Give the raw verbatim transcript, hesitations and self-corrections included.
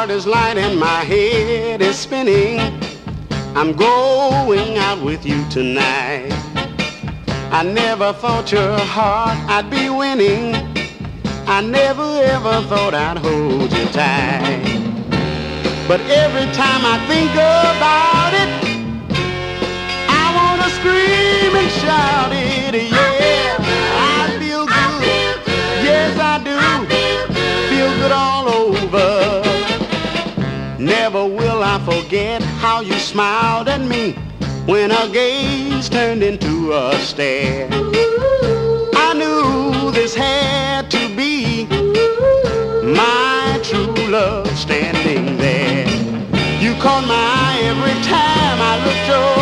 heart is light and my head is spinning. I'm going out with you tonight. I never thought your heart I'd be winning. I never ever thought I'd hold you tight. But every time I think about it, I wanna scream and shout it, yeah. I feel good, yes I do, feel good all over. Never will I forget how you smiled at me when our gaze turned into a stare. I knew this had to be my true love standing there. You caught my eye every time I looked your